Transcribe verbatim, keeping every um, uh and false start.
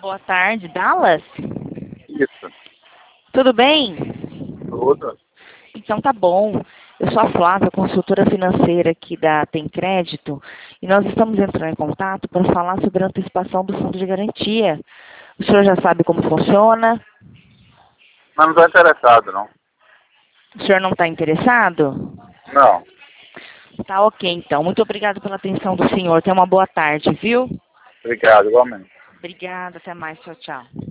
Boa tarde, Dallas? Isso. Tudo bem? Tudo. Então tá bom. Eu sou a Flávia, consultora financeira aqui da Tem Crédito, e nós estamos entrando em contato para falar sobre a antecipação do fundo de garantia. O senhor já sabe como funciona? Mas não estou interessado, não. O senhor não está interessado? Não. Tá ok, então. Muito obrigada pela atenção do senhor. Tenha uma boa tarde, viu? Obrigado, igualmente. Obrigada, até mais. Tchau, tchau.